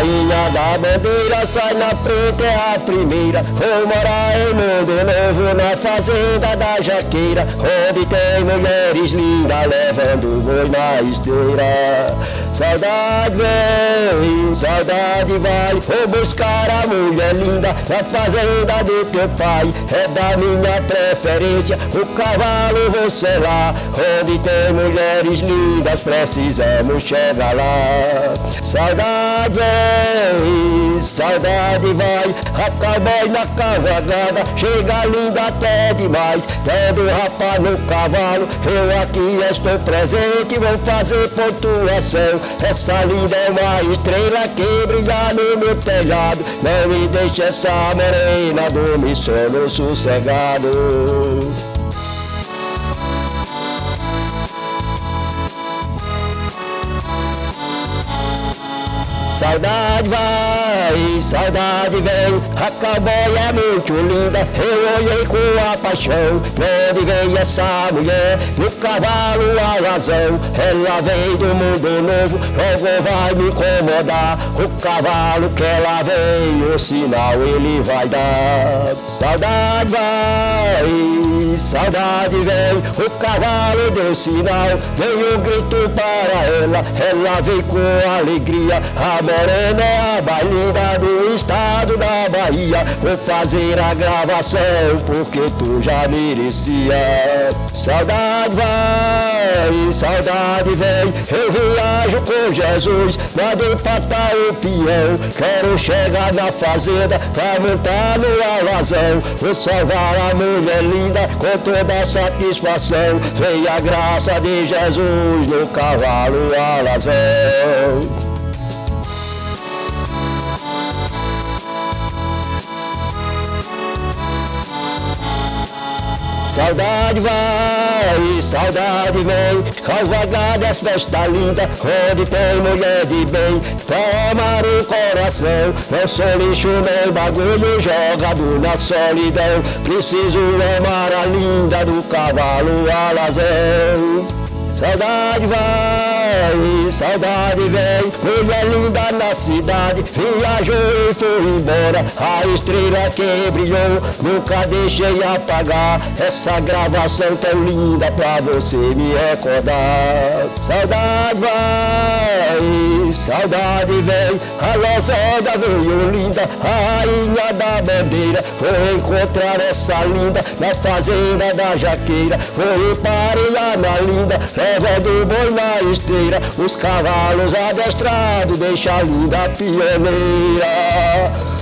rainha da bandeira sai na frente, é a primeira. Vou morar em Mundo Novo, na fazenda da Jaqueira, onde tem mulheres lindas levando boi na esteira. Saudade vem, saudade vai, vou buscar a mulher linda na fazenda do teu pai. É da minha preferência, o cavalo vou selar, onde tem mulheres lindas precisamos chegar lá. Saudade vem, saudade vai, a cowboy na cavalgada, chega linda até demais, tendo rapaz no cavalo, eu aqui estou presente, vou fazer pontuação. Essa linda é uma estrela que brilha no meu telhado, não me deixe essa morena dormir sono sossegado. Saudade vai, saudade vem, a cowboy é muito linda, eu olhei com a paixão, onde vem essa mulher, no cavalo a razão, ela vem do mundo novo, logo vai me incomodar, o cavalo que ela vem, o sinal ele vai dar. Saudade vai, saudade vem, o cavalo deu sinal, deu um grito para ela vem com alegria, a morena é a bailinda do estado da Bahia, vou fazer a gravação porque tu já merecia. Saudade vai, saudade vem, eu viajo com Jesus, nada empata o peão, quero chegar na fazenda pra montar no alazão, vou salvar a mulher linda com toda satisfação, vem a graça de Jesus no cavalo alazão. Saudade vai, saudade vem, cavalgada é festa linda, onde tem mulher de bem, toma no coração, não sou lixo nem bagulho jogado na solidão, preciso amar a linda do cavalo alazão. Saudade vai, saudade vem, mulher linda na cidade, viajou e foi embora, a estrela que brilhou, nunca deixei apagar, essa gravação tão linda pra você me recordar. Saudade vai, saudade vem, a losada veio linda, a rainha da bandeira, vou encontrar essa linda na fazenda da Jaqueira, vou emparear na linda, levando boi na esteira, os cavalos adestrados deixa a linda pioneira.